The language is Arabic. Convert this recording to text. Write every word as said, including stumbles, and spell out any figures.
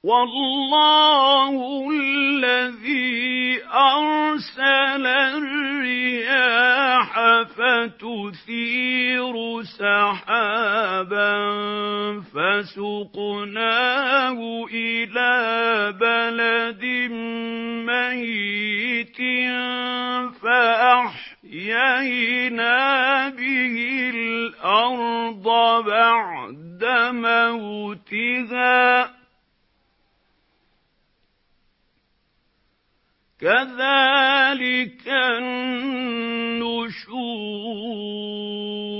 وَاللَّهُ الَّذِي أَرْسَلَ الرِّيَاحَ فَتُثِيرُ سَحَابًا فَسُقْنَاهُ إِلَىٰ بَلَدٍ مَّيِّتٍ فَأَحْيَيْنَا بِهِ الْأَرْضَ بَعْدَ مَوْتِهَا ۚ كَذَٰلِكَ النُّشُورُ